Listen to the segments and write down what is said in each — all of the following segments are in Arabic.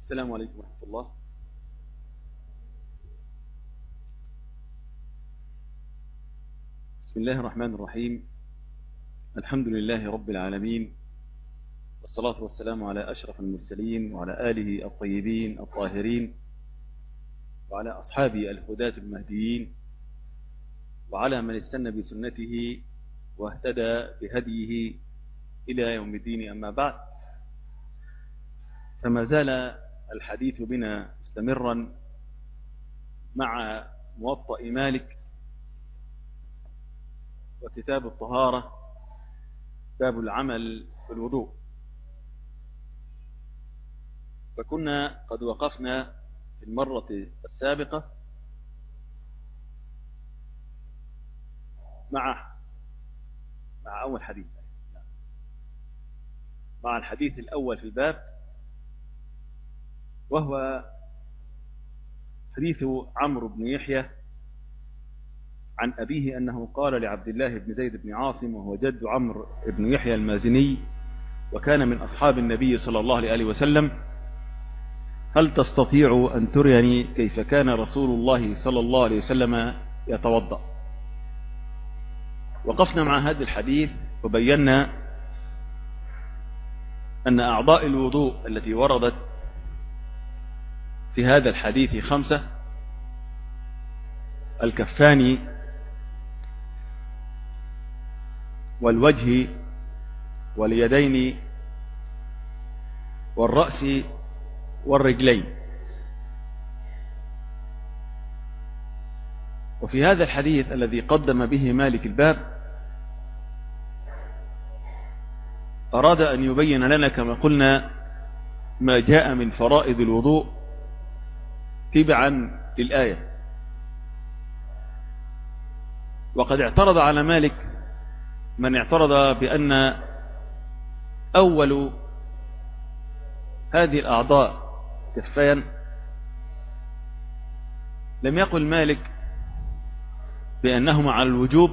السلام عليكم ورحمة الله. بسم الله الرحمن الرحيم. الحمد لله رب العالمين، والصلاة والسلام على أشرف المرسلين وعلى آله الطيبين الطاهرين وعلى أصحابه الهداة المهديين وعلى من استنى بسنته واهتدى بهديه إلى يوم الدين. أما بعد، فما زال الحديث بنا مستمرا مع موطأ مالك وكتاب الطهارة، باب العمل في الوضوء. فكنا قد وقفنا في المرة السابقة مع أول حديث، مع الحديث الأول في الباب، وهو حديث عمرو بن يحيى عن أبيه أنه قال لعبد الله بن زيد بن عاصم، وهو جد عمرو بن يحيى المازني وكان من أصحاب النبي صلى الله عليه وسلم: هل تستطيع أن تريني كيف كان رسول الله صلى الله عليه وسلم يتوضأ؟ وقفنا مع هذا الحديث وبينا أن أعضاء الوضوء التي وردت في هذا الحديث 5: الكفان والوجه واليدين والرأس والرجلين. وفي هذا الحديث الذي قدم به مالك الباب أراد أن يبين لنا كما قلنا ما جاء من فرائض الوضوء تبعا للآية. وقد اعترض على مالك من اعترض بأن أول هذه الأعضاء كفان. لم يقل مالك بأنهما على الوجوب،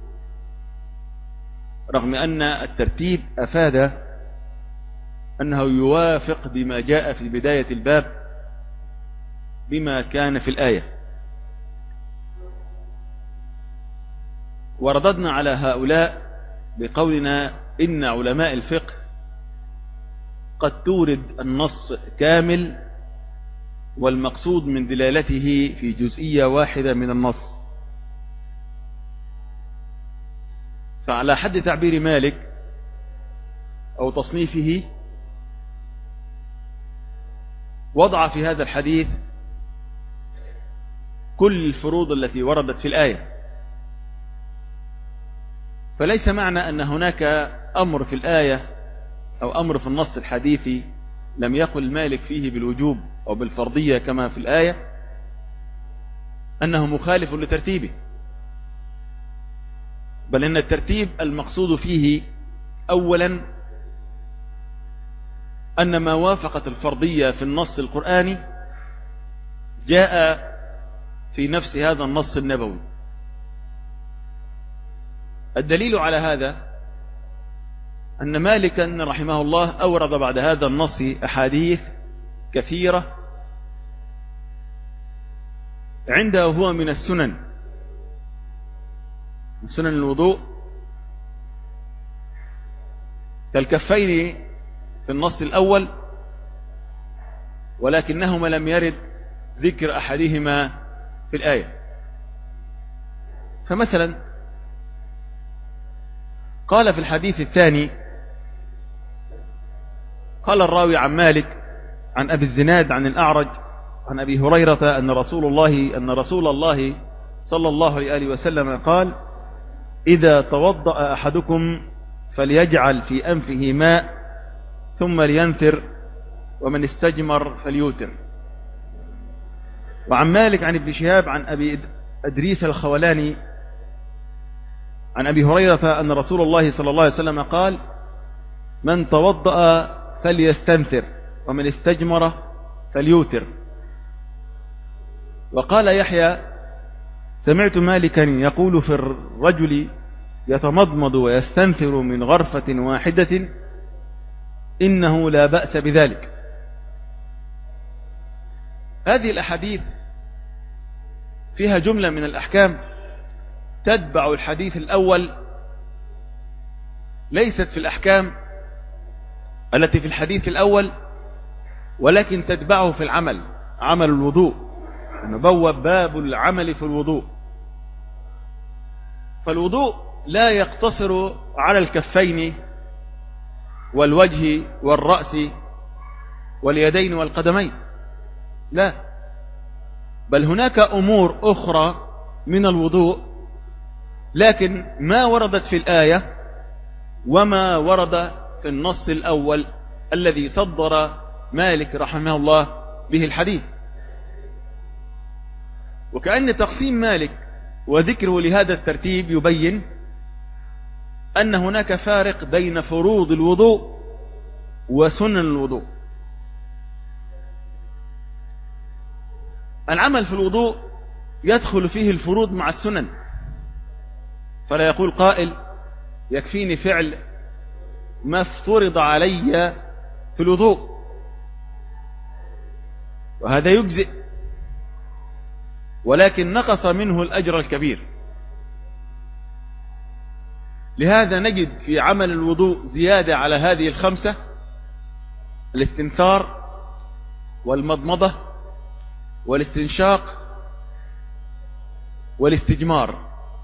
رغم أن الترتيب أفاد أنه يوافق بما جاء في بداية الباب بما كان في الآية. ورددنا على هؤلاء بقولنا إن علماء الفقه قد تورد النص كامل والمقصود من دلالته في جزئية واحدة من النص. فعلى حد تعبير مالك أو تصنيفه، وضع في هذا الحديث كل الفروض التي وردت في الآية. فليس معنى أن هناك أمر في الآية أو أمر في النص الحديثي لم يقل مالك فيه بالوجوب أو بالفرضية كما في الآية أنه مخالف لترتيبه، بل إن الترتيب المقصود فيه أولا أن ما وافقت الفرضية في النص القرآني جاء في نفس هذا النص النبوي. الدليل على هذا أن مالكا رحمه الله أورد بعد هذا النص أحاديث كثيرة عنده هو من السنن، من سنن الوضوء، كالكفين في النص الأول، ولكنهما لم يرد ذكر أحدهما في الآية. فمثلا قال في الحديث الثاني، قال الراوي عن مالك عن أبي الزناد عن الأعرج عن أبي هريرة أن رسول الله صلى الله عليه وسلم قال: إذا توضأ أحدكم فليجعل في أنفه ماء ثم لينثر، ومن استجمر فليوتر. وعن مالك عن ابن شهاب عن أبي أدريس الخولاني عن أبي هريرة أن رسول الله صلى الله عليه وسلم قال: من توضأ فليستنثر، ومن استجمر فليوتر. وقال يحيى: سمعت مالكا يقول في الرجل يتمضمض ويستنثر من غرفة واحدة إنه لا بأس بذلك. هذه الأحاديث فيها جملة من الأحكام تتبع الحديث الأول، ليست في الأحكام التي في الحديث الأول، ولكن تتبعه في العمل، عمل الوضوء. نبوب باب العمل في الوضوء. فالوضوء لا يقتصر على الكفين والوجه والرأس واليدين والقدمين، لا، بل هناك أمور أخرى من الوضوء، لكن ما وردت في الآية وما ورد في النص الأول الذي صدر مالك رحمه الله به الحديث. وكأن تقسيم مالك وذكره لهذا الترتيب يبين أن هناك فارق بين فروض الوضوء وسنن الوضوء. العمل في الوضوء يدخل فيه الفروض مع السنن، فلا يقول قائل يكفيني فعل ما افترض علي في الوضوء، وهذا يجزئ، ولكن نقص منه الأجر الكبير. لهذا نجد في عمل الوضوء زيادة على هذه الخمسة: الاستنثار والمضمضة والاستنشاق والاستجمار.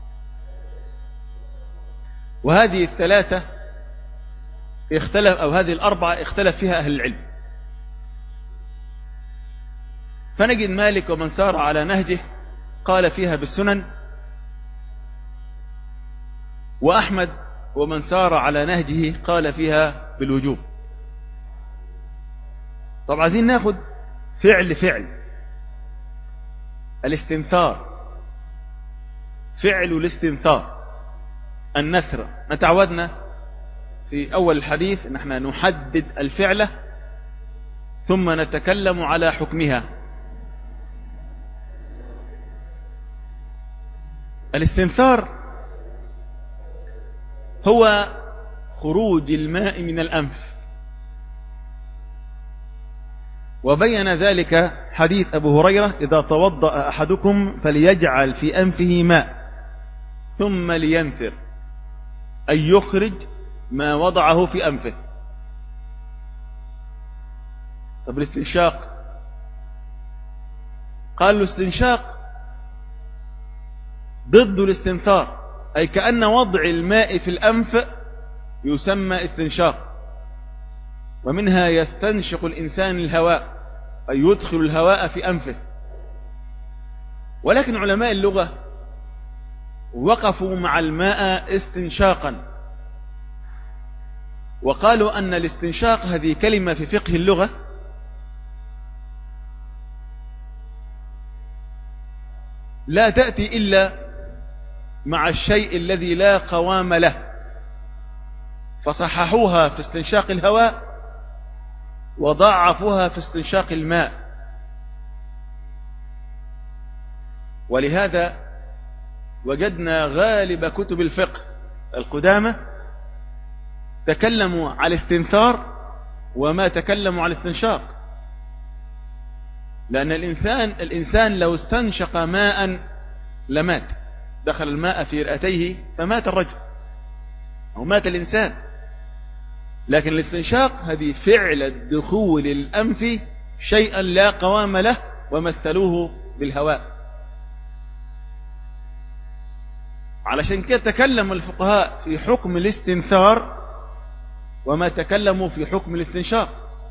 وهذه الثلاثة هذه الأربعة اختلف فيها أهل العلم. فنجد مالك ومن سار على نهجه قال فيها بالسنن، وأحمد ومن سار على نهجه قال فيها بالوجوب. طبعا عايزين ناخد فعل الاستنثار، فعل الاستنثار النثر. نتعودنا في أول الحديث أن احنا نحدد الفعلة ثم نتكلم على حكمها. الاستنثار هو خروج الماء من الأنف، وبين ذلك حديث أبو هريرة: إذا توضأ أحدكم فليجعل في أنفه ماء ثم لينثر، أي يخرج ما وضعه في أنفه. طب الاستنشاق، قال الاستنشاق ضد الاستنثار، أي كأن وضع الماء في الأنف يسمى استنشاق. ومنها يستنشق الإنسان الهواء، أي يدخل الهواء في أنفه. ولكن علماء اللغة وقفوا مع الماء استنشاقا، وقالوا أن الاستنشاق هذه كلمة في فقه اللغة لا تأتي إلا مع الشيء الذي لا قوام له، فصححوها في استنشاق الهواء وضعفوها في استنشاق الماء. ولهذا وجدنا غالب كتب الفقه القدامى تكلموا على الاستنثار وما تكلموا على الاستنشاق، لأن الإنسان لو استنشق ماء لمات، دخل الماء في رئتيه فمات الرجل أو مات الإنسان. لكن الاستنشاق هذه فعل دخول الأنف شيئا لا قوام له، ومثلوه بالهواء. علشان كده تكلم الفقهاء في حكم الاستنثار وما تكلموا في حكم الاستنشاق.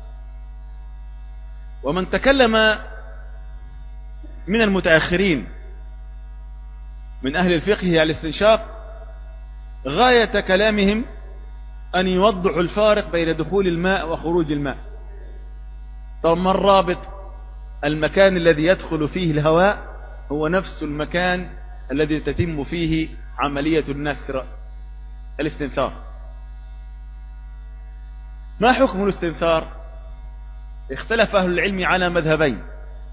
ومن تكلم من المتأخرين من أهل الفقه على الاستنشاق غاية كلامهم أن يوضحوا الفارق بين دخول الماء وخروج الماء. طب ما الرابط؟ المكان الذي يدخل فيه الهواء هو نفس المكان الذي تتم فيه عملية النثر، الاستنثار. ما حكم الاستنثار؟ اختلف أهل العلم على مذهبين: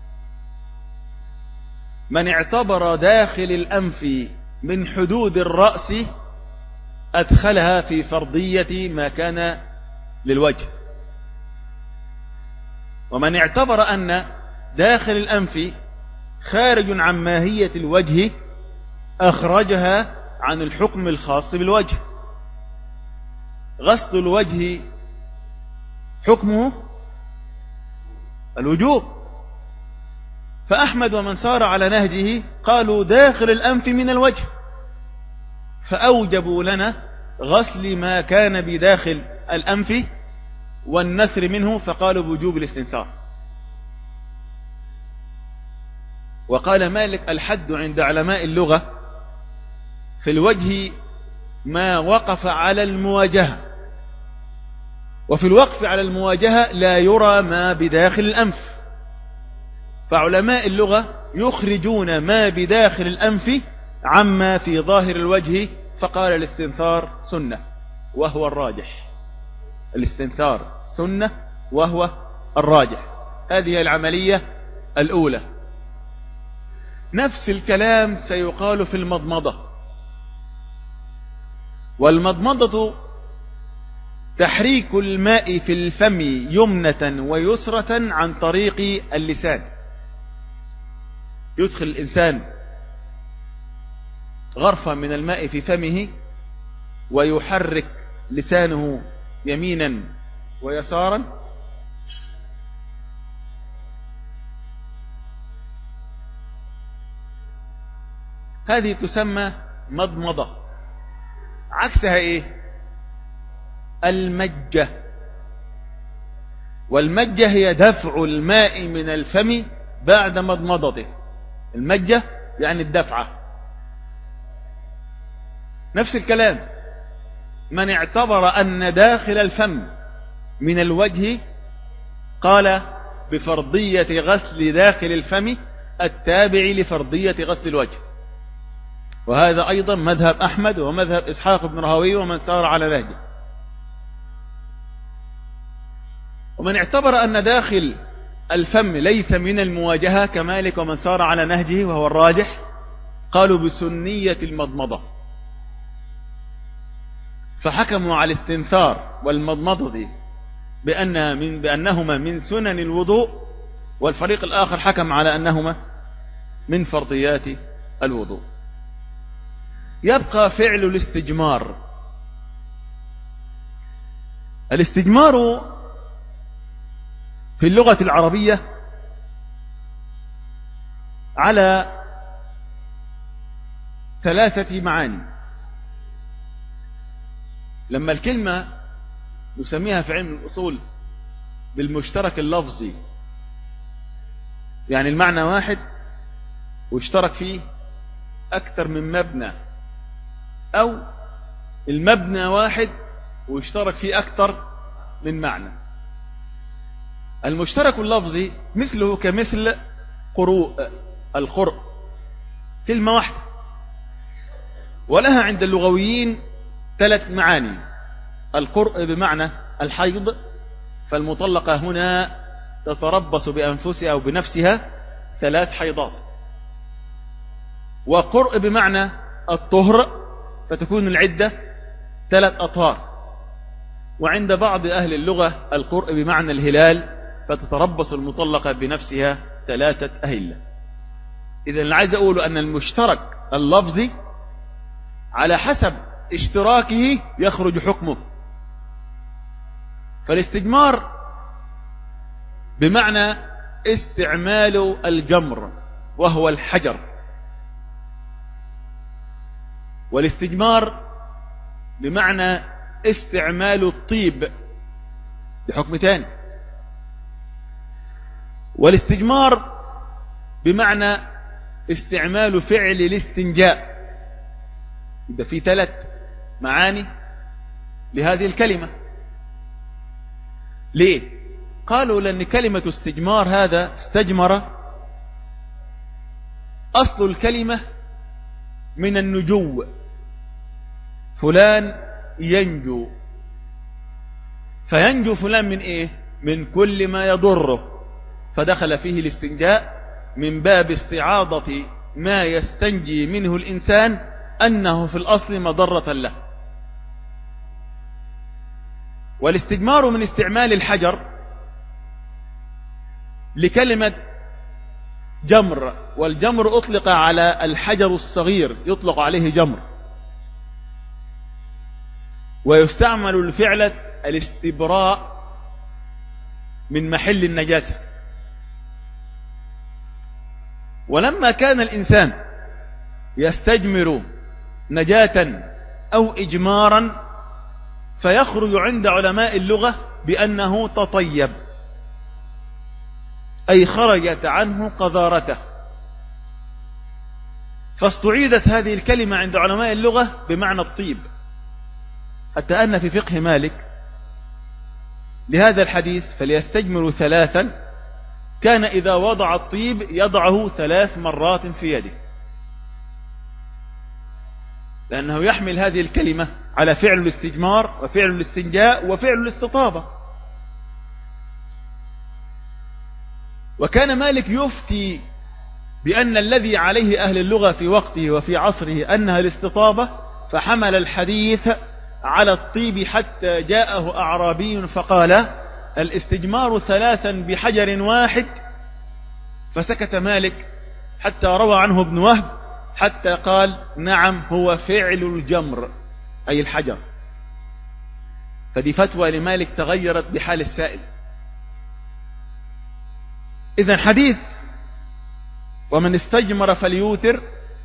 من اعتبر داخل الأنف من حدود الرأس أدخلها في فرضية ما كان للوجه، ومن اعتبر أن داخل الأنف خارج عن ماهية الوجه أخرجها عن الحكم الخاص بالوجه. غسل الوجه حكمه الوجوب، فأحمد ومن سار على نهجه قالوا داخل الأنف من الوجه، فأوجبوا لنا غسل ما كان بداخل الأنف والنثر منه، فقالوا بوجوب الاستنثار. وقال مالك الحد عند علماء اللغة في الوجه ما وقف على المواجهة، وفي الوقف على المواجهة لا يرى ما بداخل الأنف، فعلماء اللغة يخرجون ما بداخل الأنف عما في ظاهر الوجه، فقال الاستنثار سنة وهو الراجح. الاستنثار سنة وهو الراجح. هذه العملية الأولى. نفس الكلام سيقال في المضمضة. والمضمضة تحريك الماء في الفم يمنة ويسرة عن طريق اللسان. يدخل الإنسان غرفة من الماء في فمه ويحرك لسانه يمينا ويسارا، هذه تسمى مضمضة. عكسها ايه؟ المجة. والمجة هي دفع الماء من الفم بعد مضمضته. المجة يعني الدفعة. نفس الكلام، من اعتبر أن داخل الفم من الوجه قال بفرضية غسل داخل الفم التابع لفرضية غسل الوجه. وهذا أيضا مذهب أحمد ومذهب إسحاق بن راهويه ومن سار على نهجه. ومن اعتبر أن داخل الفم ليس من المواجهة كمالك ومن سار على نهجه وهو الراجح قالوا بسنية المضمضة، فحكموا على الاستنثار والمضمضة بأنهما من سنن الوضوء، والفريق الآخر حكم على أنهما من فرضيات الوضوء. يبقى فعل الاستجمار. الاستجمار في اللغة العربية على 3 معاني. لما الكلمة نسميها في علم الأصول بالمشترك اللفظي، يعني المعنى واحد واشترك فيه أكثر من مبنى، أو المبنى واحد واشترك فيه أكثر من معنى. المشترك اللفظي مثله كمثل قروء، القرء كلمة واحدة ولها عند اللغويين 3 معاني. القرء بمعنى الحيض، فالمطلقة هنا تتربص بأنفسها أو بنفسها 3 حيضات. وقرء بمعنى الطهر، فتكون العدة 3 أطهار. وعند بعض أهل اللغة القرء بمعنى الهلال، فتتربص المطلقة بنفسها 3 أهلة. إذن اللي عايز أقوله أن المشترك اللفظي على حسب اشتراكه يخرج حكمه. فالاستجمار بمعنى استعمال الجمر وهو الحجر، والاستجمار بمعنى استعمال الطيب بحكم تاني، والاستجمار بمعنى استعمال فعل الاستنجاء. يبقى في 3 معاني لهذه الكلمة. ليه؟ قالوا لأن كلمة استجمار هذا استجمر أصل الكلمة من النجو، فلان ينجو، فينجو فلان من إيه؟ من كل ما يضره، فدخل فيه الاستنجاء من باب استعاضة ما يستنجي منه الإنسان أنه في الأصل مضرة له. والاستجمار من استعمال الحجر لكلمة جمر، والجمر أطلق على الحجر الصغير، يطلق عليه جمر، ويستعمل لفعلة الاستبراء من محل النجاسة. ولما كان الإنسان يستجمر نجاة أو إجمارا فيخرج عند علماء اللغة بأنه تطيب، أي خرجت عنه قذارته، فاستعيدت هذه الكلمة عند علماء اللغة بمعنى الطيب، حتى أن في فقه مالك لهذا الحديث فليستجمروا ثلاثا، كان إذا وضع الطيب يضعه 3 مرات في يده، لأنه يحمل هذه الكلمة على فعل الاستجمار وفعل الاستنجاء وفعل الاستطابة. وكان مالك يفتي بأن الذي عليه أهل اللغة في وقته وفي عصره أنها الاستطابة، فحمل الحديث على الطيب حتى جاءه أعرابي فقال الاستجمار 3 بحجر واحد، فسكت مالك حتى روى عنه ابن وهب حتى قال نعم هو فعل الجمر أي الحجر. فدي فتوى لمالك تغيرت بحال السائل. إذن حديث ومن استجمر فليوتر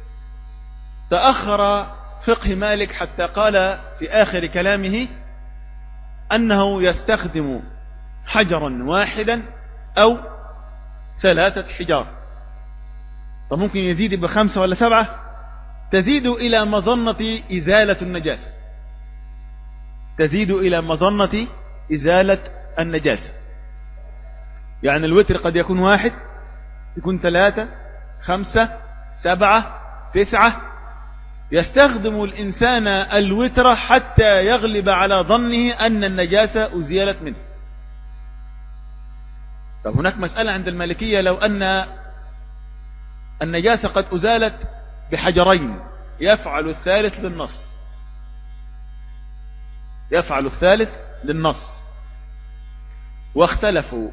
تأخر فقه مالك حتى قال في آخر كلامه أنه يستخدم حجرا واحدا أو 3 حجار. طب ممكن يزيد ب5 ولا 7، تزيد إلى مظنة إزالة النجاسة، تزيد إلى مظنة إزالة النجاسة. يعني الوتر قد يكون 1، يكون 3، 5، 7، 9. يستخدم الإنسان الوتر حتى يغلب على ظنه أن النجاسة أزيلت منه. طب هناك مسألة عند المالكية، لو أن النجاسة قد أزالت بحجرين، يفعل الثالث للنص، يفعل الثالث للنص. واختلفوا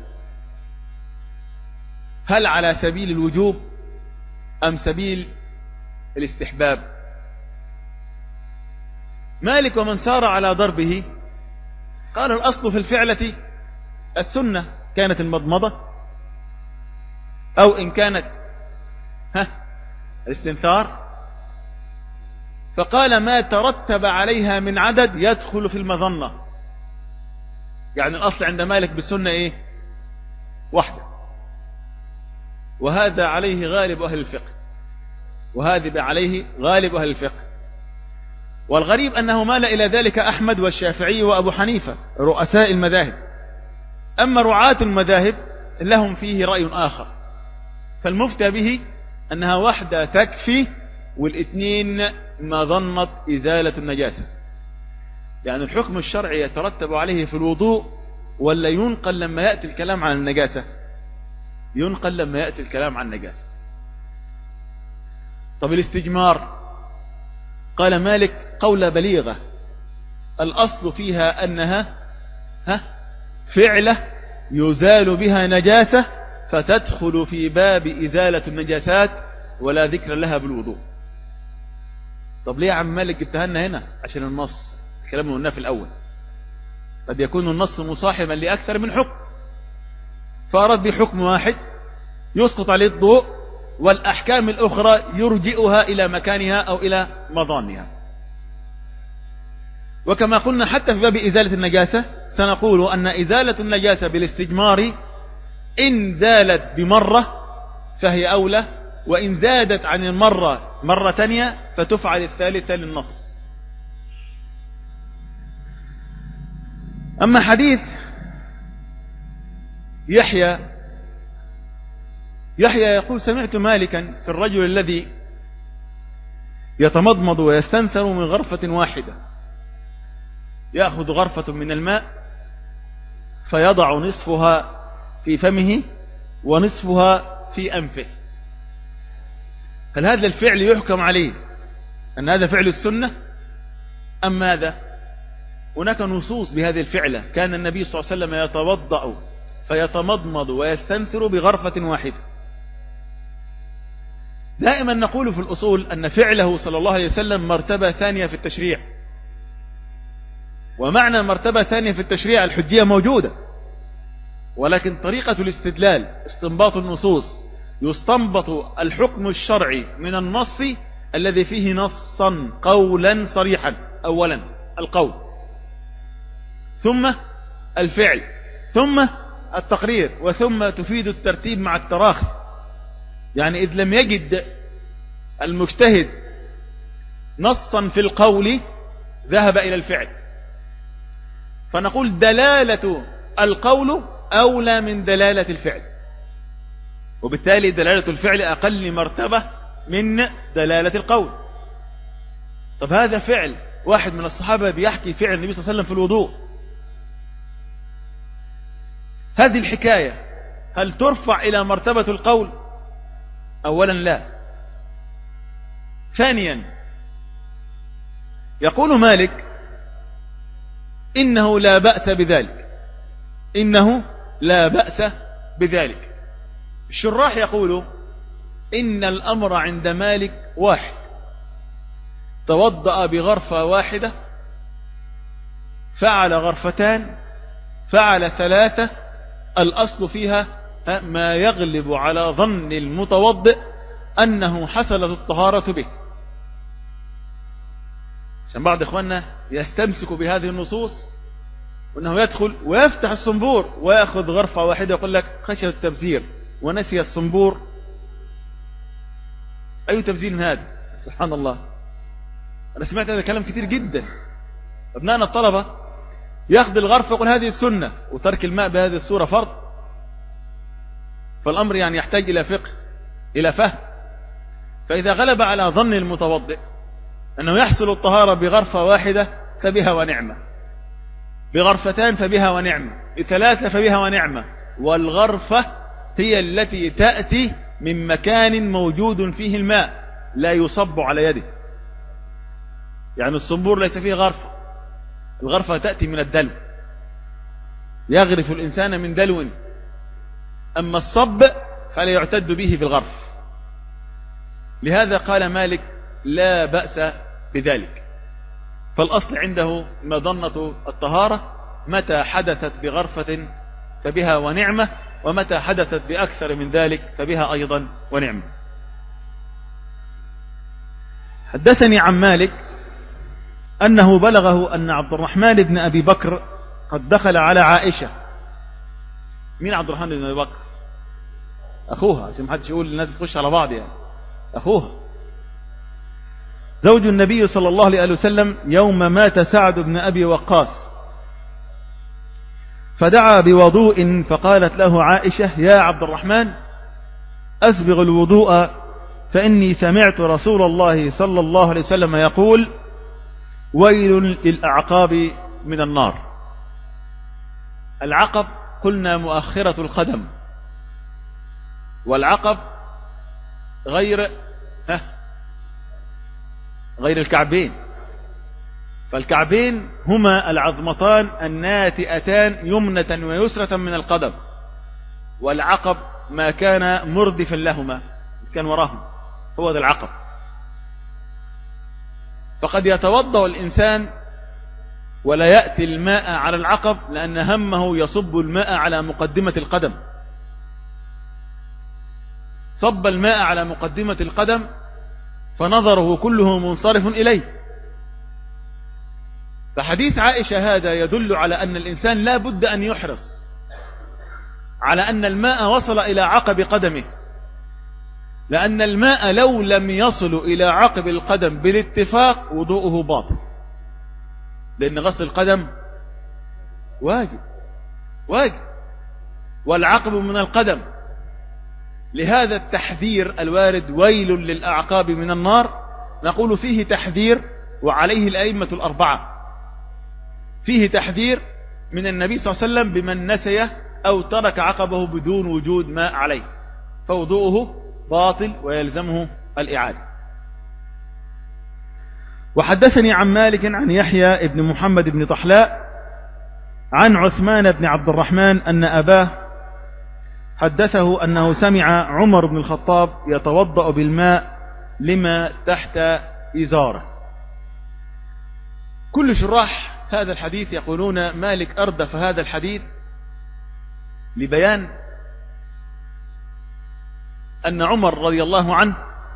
هل على سبيل الوجوب أم سبيل الاستحباب. مالك ومن سار على ضربه قال الأصل في الفعلة السنة، كانت المضمضة أو إن كانت الاستنثار، فقال ما ترتب عليها من عدد يدخل في المظنة. يعني الأصل عند مالك بالسنة إيه؟ 1. وهذا عليه غالب أهل الفقه، وهذا عليه غالب أهل الفقه. والغريب أنه مال إلى ذلك أحمد والشافعي وأبو حنيفة رؤساء المذاهب. أما رعاة المذاهب لهم فيه رأي آخر، فالمفتى به أنها 1 تكفي، والاثنين مظنة إزالة النجاسة. يعني الحكم الشرعي يترتب عليه في الوضوء ولا ينقل لما يأتي الكلام عن النجاسة؟ ينقل لما يأتي الكلام عن النجاسة. طب الاستجمار، قال مالك قولة بليغة، الأصل فيها أنها فعلة يزال بها نجاسة فتدخل في باب إزالة النجاسات ولا ذكر لها بالوضوء. طب ليه يا عم مالك جبتها لنا هنا؟ عشان النص، الكلام اللي قلناه في الأول، قد يكون النص مصاحبا لأكثر من حكم، فأراد بحكم واحد يسقط عليه الضوء، والأحكام الأخرى يرجئها إلى مكانها أو إلى مظانها. وكما قلنا حتى في باب إزالة النجاسة سنقول أن إزالة النجاسة بالاستجمار إن زالت بمرة فهي أولى، وإن زادت عن المرة مرة تانية فتفعل الثالثة للنص. أما حديث يحيى يقول سمعت مالكا في الرجل الذي يتمضمض ويستنثر من غرفة واحدة، يأخذ غرفة من الماء فيضع نصفها في فمه ونصفها في أنفه. هل هذا الفعل يحكم عليه أن هذا فعل السنة أم ماذا؟ هناك نصوص بهذه الفعلة. كان النبي صلى الله عليه وسلم يتوضأ فيتمضمض ويستنثر بغرفة واحدة، دائما نقول في الأصول أن فعله صلى الله عليه وسلم مرتبة ثانية في التشريع، ومعنى مرتبة ثانية في التشريع الحجية موجودة، ولكن طريقة الاستدلال استنباط النصوص، يستنبط الحكم الشرعي من النص الذي فيه نصا قولا صريحا، أولا القول، ثم الفعل، ثم التقرير، وثم تفيد الترتيب مع التراخي. يعني إذ لم يجد المجتهد نصا في القول ذهب إلى الفعل، فنقول دلالة القول أولى من دلالة الفعل، وبالتالي دلالة الفعل أقل مرتبة من دلالة القول. طب هذا فعل واحد من الصحابة بيحكي فعل النبي صلى الله عليه وسلم في الوضوء، هذه الحكاية هل ترفع إلى مرتبة القول؟ أولا لا. ثانيا يقول مالك إنه لا بأس بذلك، إنه لا بأس بذلك. الشراح يقول إن الأمر عند مالك واحد، توضأ بغرفة واحدة، فعل غرفتان، فعل ثلاثة، الأصل فيها ما يغلب على ظن المتوضئ أنه حصلت الطهارة به. عشان بعض إخواننا يستمسك بهذه النصوص، وأنه يدخل ويفتح الصنبور ويأخذ غرفة واحدة ويقول لك خشية التبذير ونسي الصنبور. أي تبذير هذا؟ سبحان الله، أنا سمعت هذا الكلام كتير جدا. أبنائنا الطلبة يأخذ الغرفة ويقول هذه السنة، وترك الماء بهذه الصورة فرض. فالأمر يعني يحتاج إلى فقه، إلى فهم. فإذا غلب على ظن المتوضئ أنه يحصل الطهارة بغرفة واحدة فبها ونعمة، بغرفتان فبها ونعمة، بثلاثة فبها ونعمة، والغرفة هي التي تأتي من مكان موجود فيه الماء لا يصب على يده. يعني الصنبور ليس فيه غرفة، الغرفة تأتي من الدلو، يغرف الإنسان من دلو. أما الصب فلا يعتد به في الغرف. لهذا قال مالك لا بأس بذلك. فالأصل عنده مظنة الطهارة متى حدثت بغرفة فبها ونعمة، ومتى حدثت بأكثر من ذلك فبها أيضا ونعمة. حدثني عن مالك أنه بلغه أن عبد الرحمن بن أبي بكر قد دخل على عائشة. مين عبد الرحمن بن أبي بكر؟ أخوها، عشان ما حدش يقول الناس تخش على بعض، يعني أخوها زوج النبي صلى الله عليه وسلم يوم مات سعد بن أبي وقاص، فدعا بوضوء، فقالت له عائشة يا عبد الرحمن أسبغ الوضوء، فإني سمعت رسول الله صلى الله عليه وسلم يقول ويل للأعقاب من النار. العقب قلنا مؤخرة القدم، والعقب غير الكعبين، فالكعبين هما العظمتان الناتئتان يمنة ويسرة من القدم، والعقب ما كان مردفا لهما كان وراهم، هو ذا العقب. فقد يتوضأ الإنسان ولا يأتي الماء على العقب لأن همه يصب الماء على مقدمة القدم، صب الماء على مقدمة القدم فنظره كله منصرف إليه. فحديث عائشة هذا يدل على أن الإنسان لا بد أن يحرص على أن الماء وصل إلى عقب قدمه، لأن الماء لو لم يصل إلى عقب القدم بالاتفاق وضوءه باطل، لأن غسل القدم واجب والعقب من القدم. لهذا التحذير الوارد ويل للأعقاب من النار نقول فيه تحذير، وعليه الأئمة الأربعة، فيه تحذير من النبي صلى الله عليه وسلم بمن نسي أو ترك عقبه بدون وجود ماء عليه فوضوءه باطل ويلزمه الإعادة. وحدثني عن مالك عن يحيى بن محمد بن طحلاء عن عثمان بن عبد الرحمن أن أباه حدثه أنه سمع عمر بن الخطاب يتوضأ بالماء لما تحت إزاره. كل شراح هذا الحديث يقولون مالك أردف هذا الحديث لبيان أن عمر رضي الله عنه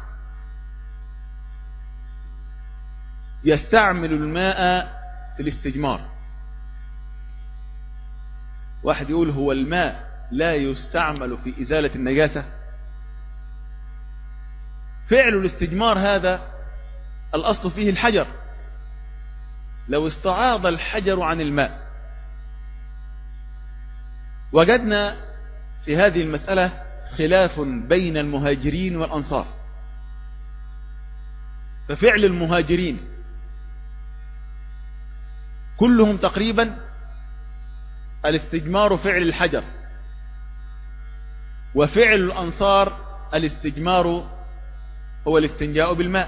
يستعمل الماء في الاستجمار. واحد يقول هو الماء لا يستعمل في إزالة النجاسة؟ فعل الاستجمار هذا الأصل فيه الحجر، لو استعاض الحجر عن الماء. وجدنا في هذه المسألة خلاف بين المهاجرين والأنصار، ففعل المهاجرين كلهم تقريبا الاستجمار فعل الحجر، وفعل الأنصار الاستجمار هو الاستنجاء بالماء.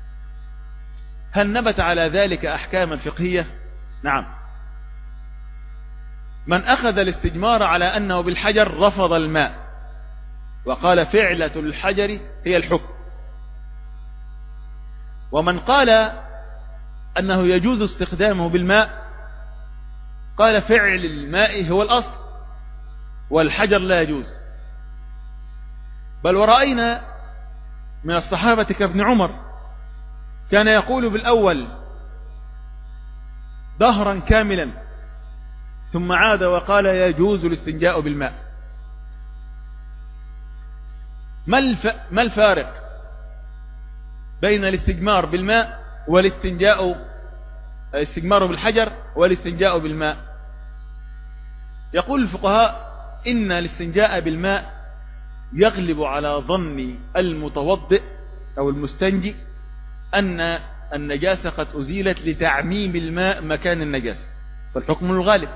هل نبت على ذلك أحكاما فقهية؟ نعم. من أخذ الاستجمار على أنه بالحجر رفض الماء وقال فعلة الحجر هي الحكم، ومن قال أنه يجوز استخدامه بالماء قال فعل الماء هو الأصل والحجر لا يجوز. بل ورأينا من الصحابة كابن عمر كان يقول بالأول دهرا كاملا ثم عاد وقال يجوز الاستنجاء بالماء. ما الفارق بين الاستجمار بالماء الاستجمار بالحجر والاستنجاء بالماء؟ يقول الفقهاء إن الاستنجاء بالماء يغلب على ظن المتوضئ أو المستنجي أن النجاسة قد أزيلت لتعميم الماء مكان النجاسة، فالحكم الغالب.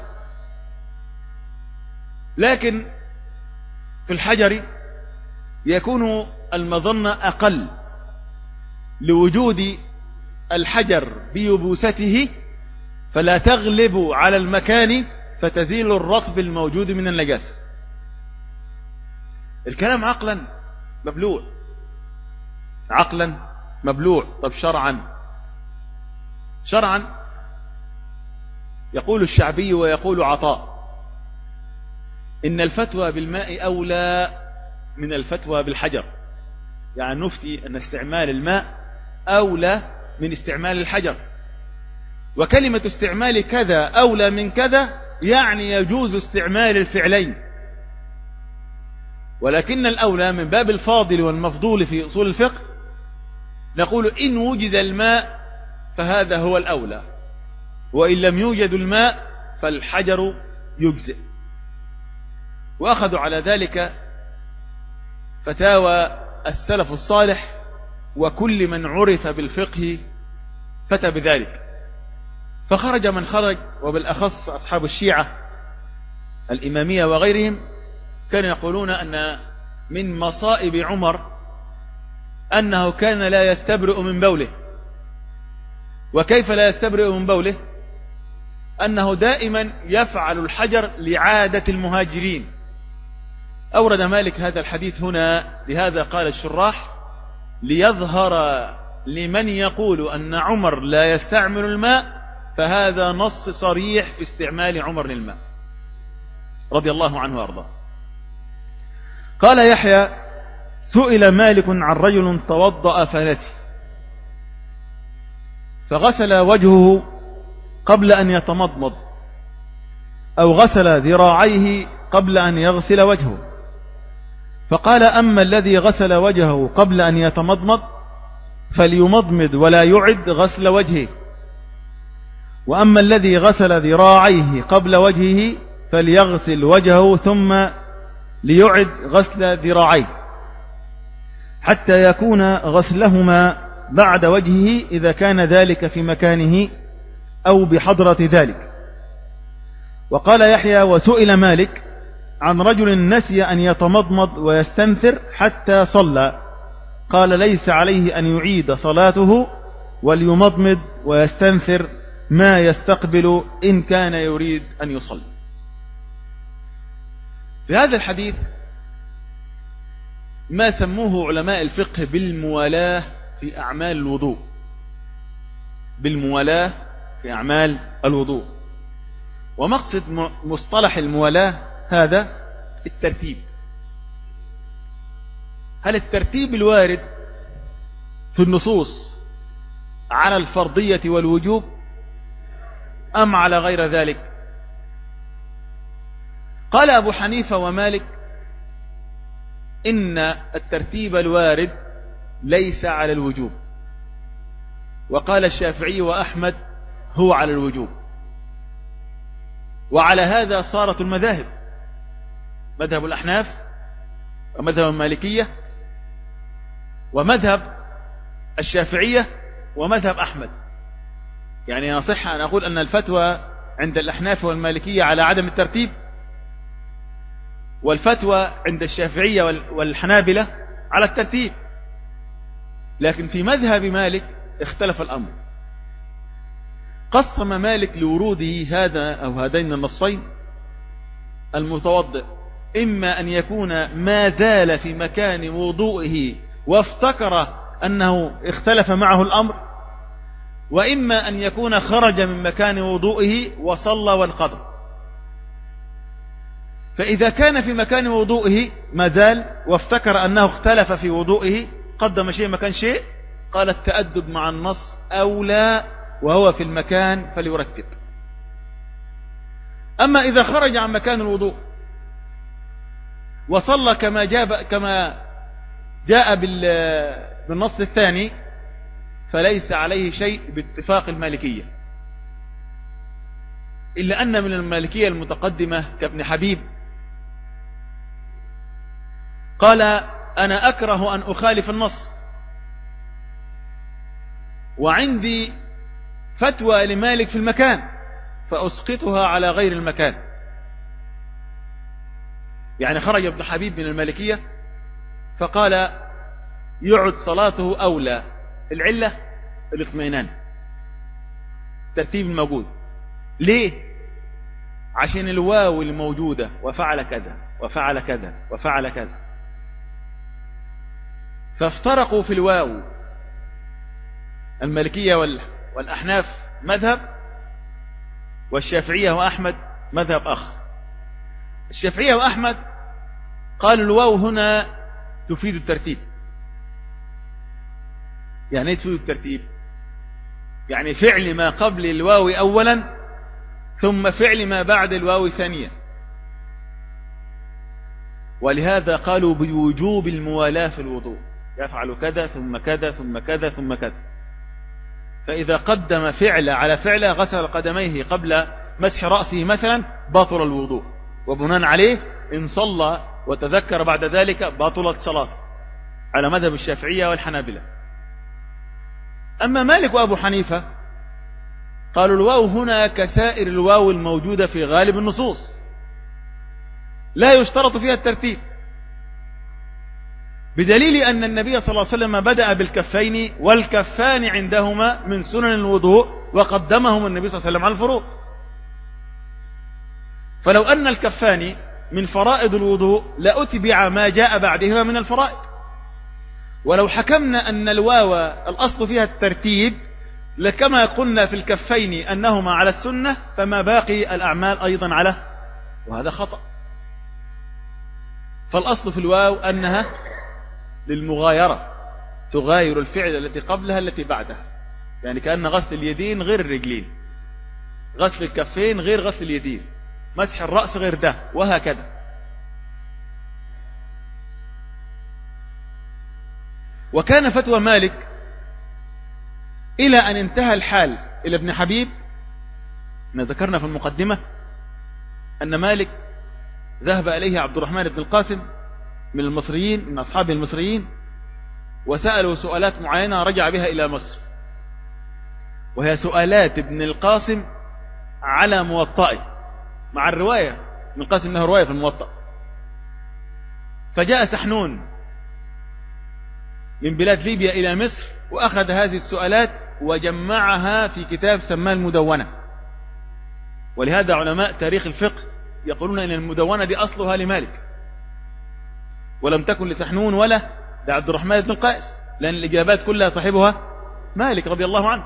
لكن في الحجر يكون المظنة أقل لوجود الحجر بيبوسته، فلا تغلب على المكان فتزيل الرطب الموجود من النجاسة. الكلام عقلا مبلوع، عقلا مبلوع. طب شرعا يقول الشعبي ويقول عطاء إن الفتوى بالماء أولى من الفتوى بالحجر، يعني نفتي أن استعمال الماء أولى من استعمال الحجر. وكلمة استعمال كذا أولى من كذا يعني يجوز استعمال الفعلين، ولكن الأولى من باب الفاضل والمفضول في أصول الفقه نقول إن وجد الماء فهذا هو الأولى، وإن لم يوجد الماء فالحجر يجزئ. وأخذوا على ذلك فتاوى السلف الصالح وكل من عرف بالفقه فتى بذلك. فخرج من خرج، وبالأخص أصحاب الشيعة الإمامية وغيرهم كانوا يقولون أن من مصائب عمر أنه كان لا يستبرئ من بوله. وكيف لا يستبرئ من بوله؟ أنه دائما يفعل الحجر لعادة المهاجرين. أورد مالك هذا الحديث هنا، لهذا قال الشراح ليظهر لمن يقول أن عمر لا يستعمل الماء فهذا نص صريح في استعمال عمر للماء رضي الله عنه وأرضاه. قال يحيى سئل مالك عن رجل توضأ فنسي فغسل وجهه قبل أن يتمضمض أو غسل ذراعيه قبل أن يغسل وجهه، فقال أما الذي غسل وجهه قبل أن يتمضمض فليمضمض ولا يعد غسل وجهه، وأما الذي غسل ذراعيه قبل وجهه فليغسل وجهه ثم ليعد غسل ذراعيه حتى يكون غسلهما بعد وجهه إذا كان ذلك في مكانه أو بحضرة ذلك. وقال يحيى وسئل مالك عن رجل نسي أن يتمضمض ويستنثر حتى صلى، قال ليس عليه أن يعيد صلاته وليمضمض ويستنثر ما يستقبل إن كان يريد أن يصلي. في هذا الحديث ما سموه علماء الفقه بالموالاة في أعمال الوضوء، بالموالاة في أعمال الوضوء. ومقصد مصطلح الموالاة هذا الترتيب. هل الترتيب الوارد في النصوص على الفرضية والوجوب أم على غير ذلك؟ قال أبو حنيفة ومالك إن الترتيب الوارد ليس على الوجوب، وقال الشافعي وأحمد هو على الوجوب. وعلى هذا صارت المذاهب، مذهب الأحناف ومذهب المالكية ومذهب الشافعية ومذهب أحمد. يعني يصح أن أقول أن الفتوى عند الأحناف والمالكية على عدم الترتيب، والفتوى عند الشافعية والحنابلة على الترتيب. لكن في مذهب مالك اختلف الأمر. قسم مالك لوروده هذا أو هذين النصين المتوضئ إما أن يكون ما زال في مكان وضوئه وافتكر أنه اختلف معه الأمر، وإما أن يكون خرج من مكان وضوئه وصلى وانقضى. فإذا كان في مكان وضوئه ما زال وافتكر أنه اختلف في وضوئه، قدم شيء مكان شيء، قال التأدب مع النص أولى، وهو في المكان فليرتب. أما إذا خرج عن مكان الوضوء وصلى كما جاء بالنص الثاني فليس عليه شيء باتفاق المالكية، إلا أن من المالكية المتقدمة كابن حبيب قال أنا أكره أن أخالف النص، وعندي فتوى لمالك في المكان فأسقطها على غير المكان. يعني خرج ابن حبيب من المالكية فقال يعد صلاته أولى. العلة الاطمئنان، الترتيب الموجود. ليه؟ عشان الواو الموجودة وفعل كذا وفعل كذا وفعل كذا، فافترقوا في الواو. المالكية والأحناف مذهب، والشافعية وأحمد مذهب آخر. الشافعية وأحمد قالوا الواو هنا تفيد الترتيب. يعني ايه تفيد الترتيب؟ يعني فعل ما قبل الواو أولا ثم فعل ما بعد الواو ثانيا. ولهذا قالوا بوجوب الموالاة في الوضوء، يفعل كذا ثم كذا ثم كذا ثم كذا. فإذا قدم فعل على فعل غسل قدميه قبل مسح رأسه مثلا بطل الوضوء، وبناء عليه إن صلى وتذكر بعد ذلك بطلت صلاة، على مذهب الشافعية والحنابلة. أما مالك وأبو حنيفة قالوا الواو هنا كسائر الواو الموجودة في غالب النصوص، لا يشترط فيها الترتيب، بدليل أن النبي صلى الله عليه وسلم بدأ بالكفين، والكفان عندهما من سنن الوضوء، وقدمهم النبي صلى الله عليه وسلم على الفروض. فلو أن الكفان من فرائض الوضوء لأتبع ما جاء بعدهما من الفرائض. ولو حكمنا أن الواو الأصل فيها الترتيب لكما قلنا في الكفين أنهما على السنة، فما باقي الأعمال أيضا على، وهذا خطأ. فالأصل في الواو أنها للمغايرة، تغاير الفعل التي قبلها التي بعدها. يعني كأن غسل اليدين غير الرجلين، غسل الكفين غير غسل اليدين، مسح الرأس غير ده، وهكذا. وكان فتوى مالك إلى أن انتهى الحال إلى ابن حبيب. ذكرنا في المقدمة أن مالك ذهب إليه عبد الرحمن بن القاسم من المصريين، من أصحاب المصريين، وسألوا سؤالات معينة رجع بها إلى مصر، وهي سؤالات ابن القاسم على موطئه، مع الرواية. ابن القاسم له رواية في الموطأ. فجاء سحنون من بلاد ليبيا إلى مصر وأخذ هذه السؤالات وجمعها في كتاب سماه المدونة. ولهذا علماء تاريخ الفقه يقولون أن المدونة دي أصلها لمالك، ولم تكن لسحنون ولا لعبد الرحمن بن القيس، لأن الإجابات كلها صاحبها مالك رضي الله عنه.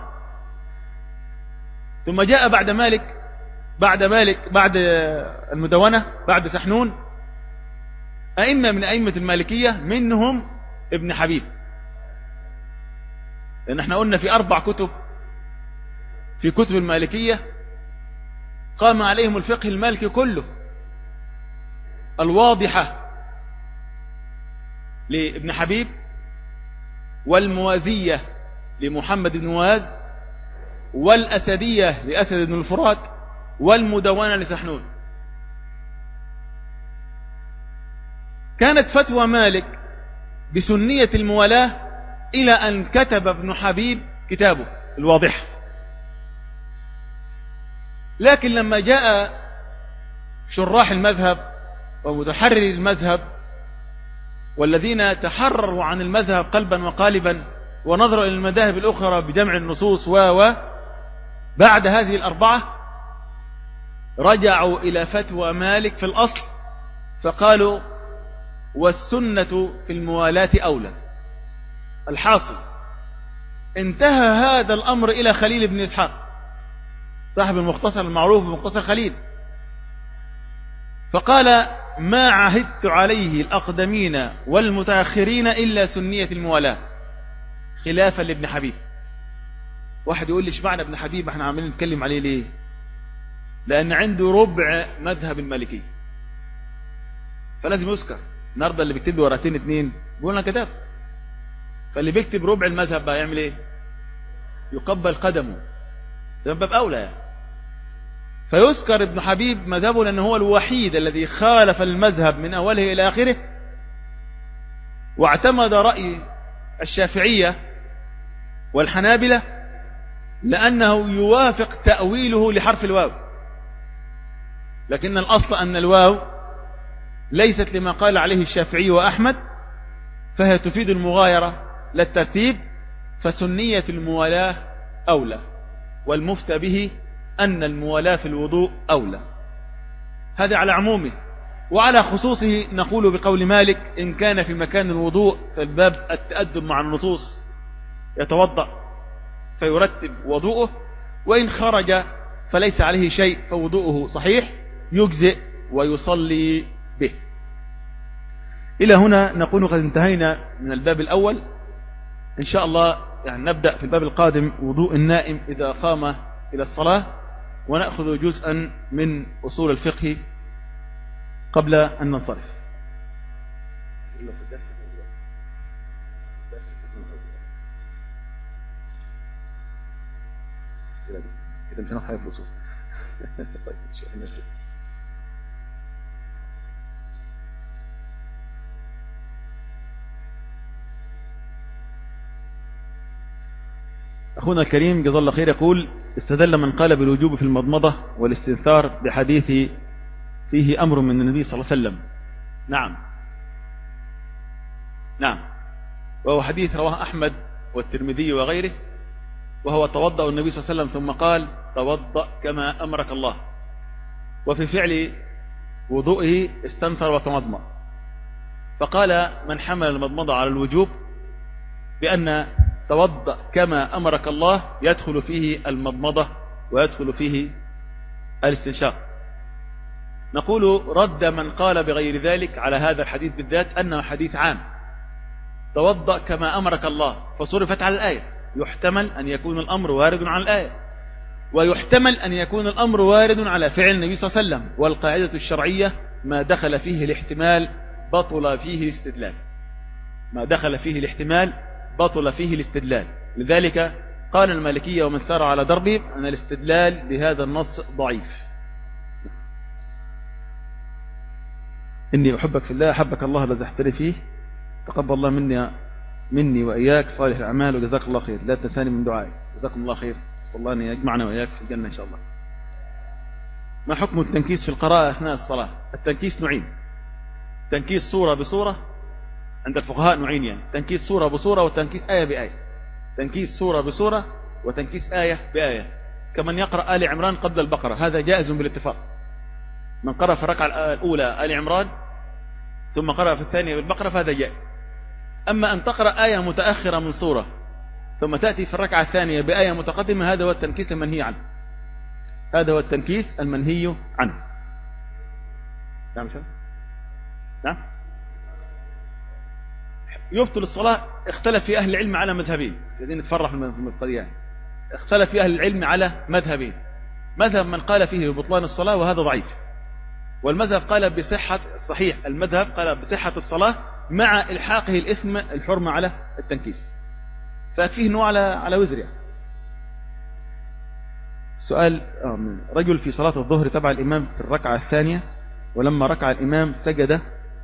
ثم جاء بعد مالك بعد المدونة بعد سحنون أئمة من أئمة المالكية، منهم ابن حبيب، لأن احنا قلنا في 4 كتب في كتب المالكية قام عليهم الفقه المالكي كله: الواضحة لابن حبيب، والموازية لمحمد بن مواز، والأسدية لأسد بن الفرات، والمدونة لسحنون. كانت فتوى مالك بسنية الموالاة إلى أن كتب ابن حبيب كتابه الواضح. لكن لما جاء شراح المذهب ومتحرر المذهب والذين تحرروا عن المذهب قلبا وقالبا ونظروا إلى المذاهب الأخرى بجمع النصوص بعد هذه ال4 رجعوا إلى فتوى مالك في الأصل، فقالوا: والسنة في الموالاة أولى. الحاصل انتهى هذا الأمر إلى خليل بن إسحاق صاحب المختصر المعروف بمختصر خليل، فقال: ما عهدت عليه الأقدمين والمتأخرين إلا سنية الموالاة، خلافا لابن حبيب. واحد يقول لي اشمعنى ابن حبيب احنا عمالين نتكلم عليه ليه؟ لأن عنده ربع مذهب المالكي، فلازم يذكر. النهارده اللي بيكتب لي ورقتين 2 بيقول انا كتبت، فاللي بيكتب ربع المذهب بقى يعمل ايه؟ يقبل قدمه، ده باب اولى يعني. فيذكر ابن حبيب مذهبه لأنه هو الوحيد الذي خالف المذهب من أوله إلى آخره، واعتمد رأي الشافعية والحنابلة لأنه يوافق تأويله لحرف الواو، لكن الأصل أن الواو ليست لما قال عليه الشافعي وأحمد، فهي تفيد المغايرة لا الترتيب، فسنية الموالاة أولى، والمفتى به أن الموالاة في الوضوء أولى. هذا على عمومه، وعلى خصوصه نقول بقول مالك: إن كان في مكان الوضوء فالباب التأدب مع النصوص يتوضأ فيرتب وضوءه، وإن خرج فليس عليه شيء فوضوءه صحيح يجزئ ويصلي به. إلى هنا نكون قد انتهينا من الباب الأول. إن شاء الله يعني نبدأ في الباب القادم وضوء النائم إذا قام إلى الصلاة، ونأخذ جزءا من أصول الفقه قبل أن ننصرف. كده مش هناخد حاجة في الأصول. طيب أخونا الكريم جزاه الله خير يقول: استدل من قال بالوجوب في المضمضة والاستنثار بحديث فيه أمر من النبي صلى الله عليه وسلم. نعم، وهو حديث رواه أحمد والترمذي وغيره، وهو: توضأ النبي صلى الله عليه وسلم ثم قال: توضأ كما أمرك الله. وفي فعل وضوئه استنثر وتمضمض. فقال من حمل المضمضة على الوجوب بأن توضأ كما أمرك الله يدخل فيه المضمضة ويدخل فيه الاستنشاق. نقول: رد من قال بغير ذلك على هذا الحديث بالذات أنه حديث عام، توضأ كما أمرك الله، فصرفت على الآية. يحتمل أن يكون الأمر وارد على الآية، ويحتمل أن يكون الأمر وارد على فعل النبي صلى الله عليه وسلم. والقاعدة الشرعية: ما دخل فيه الاحتمال بطل فيه الاستدلال. ما دخل فيه الاحتمال بطل فيه الاستدلال. لذلك قال المالكية ومن سار على دربهم أن الاستدلال بهذا النص ضعيف. إني أحبك في الله أحبك الله بزحتني فيه. تقبل الله مني وإياك صالح الأعمال، وجزاك الله خير. لا تنساني من دعائي. جزاكم الله خير. صلى الله أن يجمعنا وإياك في الجنة إن شاء الله. ما حكم التنكيس في القراءة أثناء الصلاة؟ التنكيس نوعين: تنكيس صورة بصورة عند الفقهاء نوعين، يعني تنكيس صورة بصورة وتنكيس آية بآية. تنكيس صورة بصورة وتنكيس آية بآية، كمن يقرأ آل عمران قبل البقرة، هذا جائز بالاتفاق. من قرأ في الركعة الأولى آل عمران ثم قرأ في الثانية بالبقرة فهذا جائز. أما أن تقرأ آية متأخرة من سورة ثم تأتي في الركعة الثانية بآية متقدمة، هذا هو التنكيس المنهي عنه. هذا هو التنكيس المنهي عنه. نعم شو؟ نعم. يبطل الصلاة. اختلف في أهل العلم على مذهبين، عايزين نتفرح من القضية. اختلف في أهل العلم على مذهبين. مذهب من قال فيه ببطلان الصلاة وهذا ضعيف، والمذهب قال بصحة الصحيح. المذهب قال بصحة الصلاة مع إلحاقه الإثم الحرمة على التنكيس، فيكفيه أنه على وزر يعني. سؤال: رجل في صلاة الظهر تبع الإمام في الركعة الثانية، ولما ركع الإمام سجد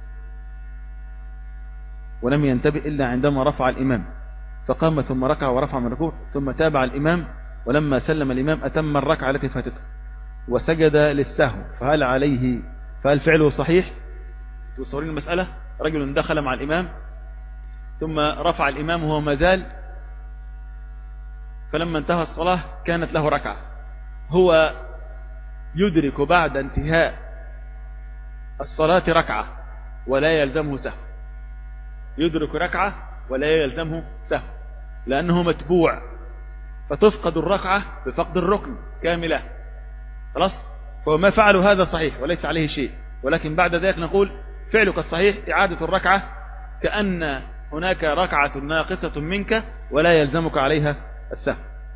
ولم ينتبه إلا عندما رفع الإمام، فقام ثم ركع ورفع من الركوع ثم تابع الإمام، ولما سلم الإمام أتم الركعة التي فاتته وسجد للسهو، فهل فعله صحيح؟ تصورين المسألة؟ رجل دخل مع الإمام ثم رفع الإمام وهو ما زال، فلما انتهى الصلاة كانت له ركعة، هو يدرك بعد انتهاء الصلاة ركعة ولا يلزمه سهو. يدرك ركعة ولا يلزمه سهو لأنه متبوع، فتفقد الركعة بفقد الركن كاملة. خلاص؟ فهو ما فعله هذا صحيح وليس عليه شيء، ولكن بعد ذلك نقول فعلك الصحيح إعادة الركعة كأن هناك ركعة ناقصة منك ولا يلزمك عليها السهو.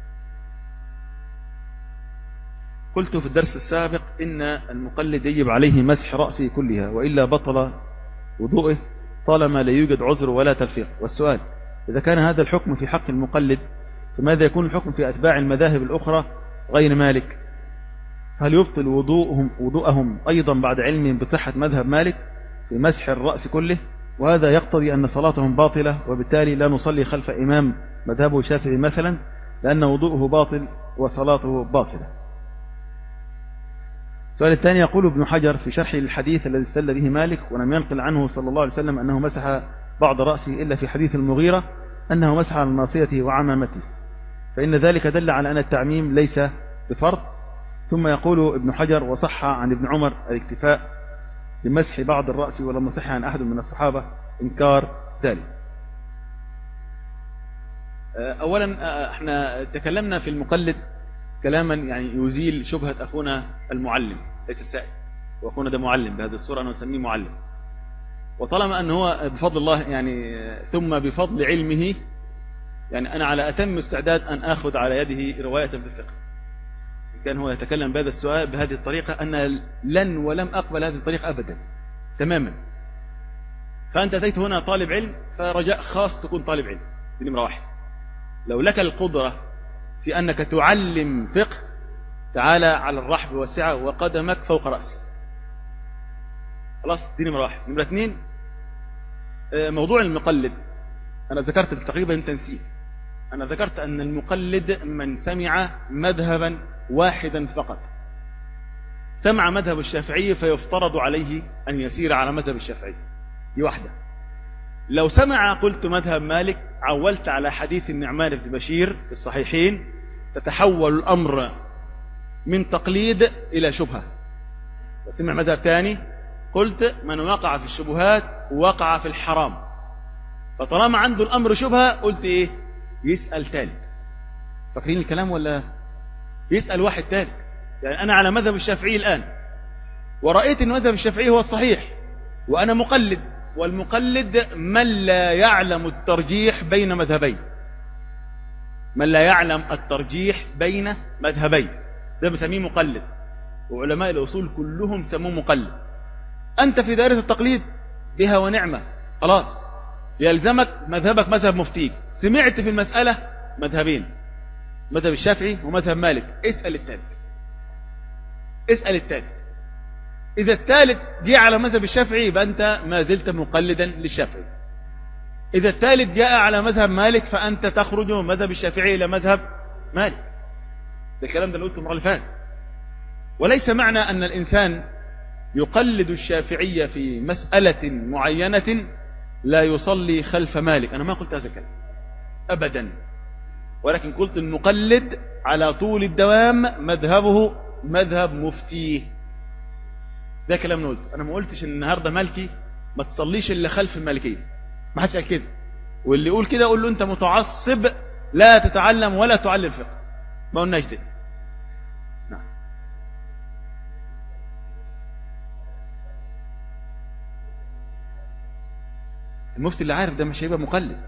قلت في الدرس السابق إن المقلد يجب عليه مسح رأسه كلها وإلا بطل وضوءه طالما لا يوجد عذر ولا تلفيق. والسؤال: إذا كان هذا الحكم في حق المقلد فماذا يكون الحكم في أتباع المذاهب الأخرى غير مالك؟ هل يبطل وضوءهم أيضا بعد علمهم بصحة مذهب مالك في مسح الرأس كله؟ وهذا يقتضي أن صلاتهم باطلة، وبالتالي لا نصلي خلف إمام مذهبه الشافعي مثلا لأن وضوءه باطل وصلاته باطلة. السؤال الثاني: يقول ابن حجر في شرح الحديث الذي استدل به مالك ولم ينقل عنه صلى الله عليه وسلم أنه مسح بعض رأسه إلا في حديث المغيرة أنه مسح على ناصيته وعمامته، فإن ذلك دل على أن التعميم ليس بفرض. ثم يقول ابن حجر: وصح عن ابن عمر الاكتفاء بمسح بعض الرأس ولم يصح عن أحد من الصحابة إنكار ذلك. أولا احنا تكلمنا في المقلد كلاما يعني يزيل شبهة أخونا المعلم ليس السائل، وأخونا ده معلم بهذه الصورة أنا أسميه معلم، وطالما أنه هو بفضل الله يعني ثم بفضل علمه يعني أنا على أتم استعداد أن أخذ على يده رواية في الفقه. كان هو يتكلم بهذا السؤال بهذه الطريقة أنا لن ولم أقبل هذه الطريقة أبدا تماما. فأنت أتيت هنا طالب علم، فرجاء خاص تكون طالب علم. دي نمرة واحد. لو لك القدرة في أنك تعلم فقه تعالى على الرحب والسعة وقدمك فوق رأسي. خلاص دي نمرة واحد. نمرة اثنين، موضوع المقلد أنا ذكرت تقريبا أنت نسيت. أنا ذكرت أن المقلد من سمع مذهبا واحدا فقط، سمع مذهب الشافعي فيفترض عليه أن يسير على مذهب الشافعي، دي واحدة. لو سمع قلت مذهب مالك عولت على حديث النعمان بن بشير في الصحيحين تتحول الأمر من تقليد إلى شبهة. وسمع مذهب ثاني قلت من وقع في الشبهات وقع في الحرام، فطالما عنده الأمر شبهة قلت إيه؟ يسأل ثالث. فاكرين الكلام ولا يسأل واحد ثالث؟ يعني أنا على مذهب الشافعي الآن ورأيت أن مذهب الشافعي هو الصحيح وأنا مقلد، والمقلد من لا يعلم الترجيح بين مذهبين، من لا يعلم الترجيح بين مذهبين ده بسميه مقلد، وعلماء الأصول كلهم سموه مقلد. أنت في دائرة التقليد بها ونعمة، خلاص يلزمك مذهبك مذهب مفتيك. سمعت في المسألة مذهبين، مذهب الشافعي ومذهب مالك، اسأل الثالث، اسأل الثالث. إذا الثالث جاء على مذهب الشافعي يبقى أنت ما زلت مقلدا للشافعي. إذا الثالث جاء على مذهب مالك فأنت تخرج من مذهب الشافعي إلى مذهب مالك. ده الكلام ده اللي قلته المرة اللي فاتت. وليس معنى أن الإنسان يقلد الشافعية في مسألة معينة لا يصلي خلف مالك. أنا ما قلت هذا الكلام أبدا، ولكن قلت المقلد على طول الدوام مذهبه مذهب مفتيه. ده كلام قلت. أنا ما قلتش إن النهاردة مالكي ما تصليش إلا خلف المالكية. ما حدش قال كده، واللي يقول كده قول له أنت متعصب لا تتعلم ولا تعلم فقه. ما قلناش ده. نعم. المفتي اللي عارف ده مش هيبقى مقلد.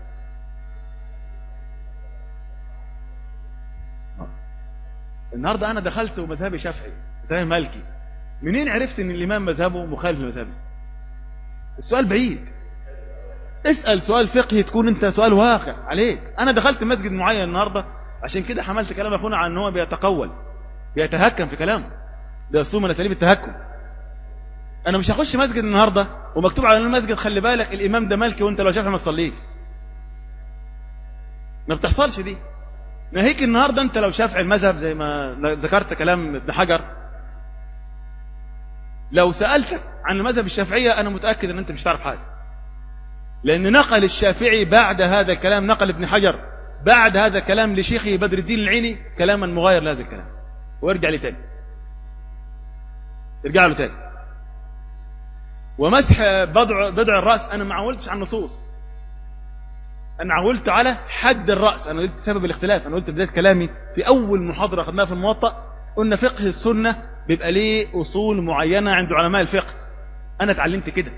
النهارده انا دخلت ومذهبي شافعي، مذهبي مالكي، منين عرفت ان الامام مذهبه مخالف لمذهبي؟ السؤال بعيد. اسال سؤال فقهي تكون انت سؤال واقع عليك. انا دخلت مسجد معين النهارده، عشان كده حملت كلام اخونا عن ان هو بيتقول، بيتهكم في كلامه، ده اسلوب من اساليب التهكم. انا مش هخش مسجد النهارده ومكتوب على المسجد خلي بالك الامام ده مالكي وانت لو شافعي ما تصليش. ما بتحصلش دي. ناهيك النهارده انت لو شافعي المذهب زي ما ذكرت كلام ابن حجر، لو سألتك عن المذهب الشافعية انا متأكد ان انت مش تعرف حاجة، لان نقل الشافعي بعد هذا الكلام، نقل ابن حجر بعد هذا الكلام لشيخه بدر الدين العيني كلاما مغاير لهذا الكلام، وارجع لي تاني، ارجع له تاني. ومسح بدع الرأس انا ما عولتش على النصوص، انا عولت على حد الرأس. انا قلت سبب الاختلاف، انا قلت بداية كلامي في اول محاضرة خدناها في الموطأ، قلنا فقه السنة بيبقى ليه اصول معينة عند علماء الفقه، انا اتعلمت كده.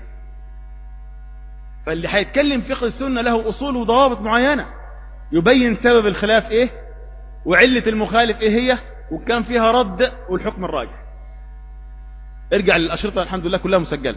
فاللي هيتكلم فقه السنة له اصول وضوابط معينة يبين سبب الخلاف ايه وعلة المخالف ايه هي وكان فيها رد والحكم الراجح. ارجع للاشرطة الحمد لله كلها مسجلة.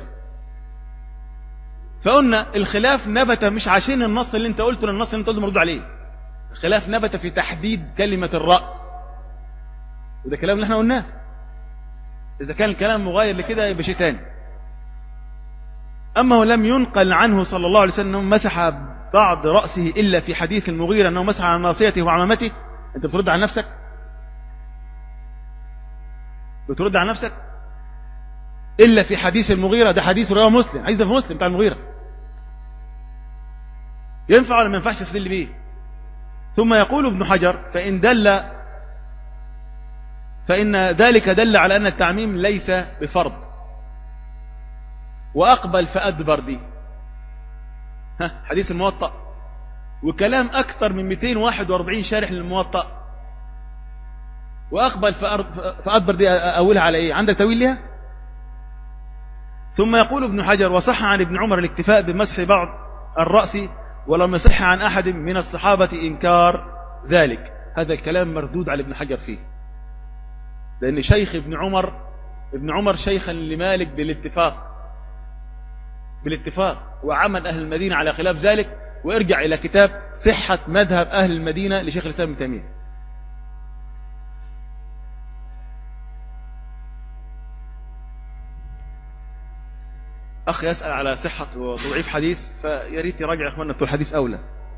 فقلنا الخلاف نبت مش عشان النص اللي انت قلته، لان النص اللي انت قلته مردود عليه. الخلاف نبت في تحديد كلمة الرأس، وده كلام اللي احنا قلناه. اذا كان الكلام مغاير لكده يبقى شيء تاني. اما هو لم ينقل عنه صلى الله عليه وسلم انه مسح بعض رأسه الا في حديث المغيرة انه مسح على ناصيته وعمامته. انت بترد على نفسك، بترد على نفسك. الا في حديث المغيرة، ده حديث رواه مسلم، عايز ده في مسلم بتاع المغيرة. ينفع ولا ما ينفعش تستدل بيه؟ ثم يقول ابن حجر فإن ذلك دل على أن التعميم ليس بفرض. وأقبل فأدبر دي حديث الموطأ، وكلام أكثر من 241 شارح للموطأ. وأقبل فأدبر دي أولها على إيه؟ عندك تأويل لها؟ ثم يقول ابن حجر وصح عن ابن عمر الاكتفاء بمسح بعض الرأس ولم يصح عن أحد من الصحابة إنكار ذلك. هذا الكلام مردود على ابن حجر فيه، لأن شيخ ابن عمر شيخا لمالك بالاتفاق وعمل أهل المدينة على خلاف ذلك. وارجع إلى كتاب صحة مذهب أهل المدينة لشيخ الإسلام ابن تيمية. أخ يسأل على صحة وضعيف حديث، فياريت يراجع إخواننا بتوع الحديث أولى.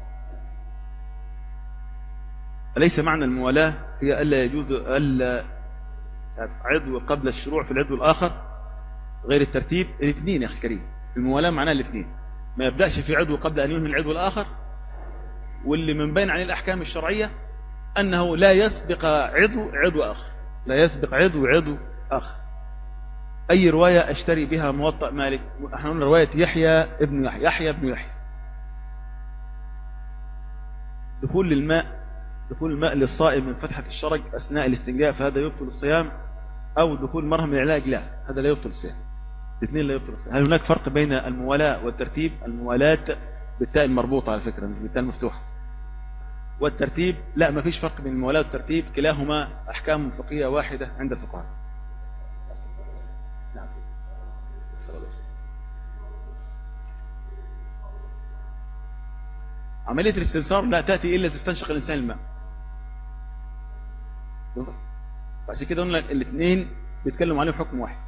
أليس معنى الموالاة هي ألا يجوز ألا عضو قبل الشروع في العضو الآخر غير الترتيب؟ الاثنين يا أخي الكريم، الموالاة معناها الاثنين، ما يبدأش في عضو قبل أن ينهي العضو الآخر. واللي من بين عن الأحكام الشرعية أنه لا يسبق عضو آخر، لا يسبق عضو آخر. أي رواية أشتري بها موطأ مالك؟ احنا قلنا رواية يحيى بن يحيى. دخول الماء للصائم من فتحة الشرج أثناء الاستنجاء فهذا يبطل الصيام، أو دخول مرهم العلاج لا، هذا لا يبطل الصيام. الاثنين لا يبطل الصيام. هل هناك فرق بين الموالاة والترتيب؟ الموالاة بالتاء المربوطة على فكرة مش بالتاء المفتوحة، والترتيب لا، ما فيش فرق بين الموالاة والترتيب، كلاهما أحكام فقهية واحدة عند الفقهاء. نعم. عملية الاستنصار لا تأتي إلا تستنشق الإنسان الماء. عشان كده قلنا الاثنين بيتكلموا عليهم حكم واحد.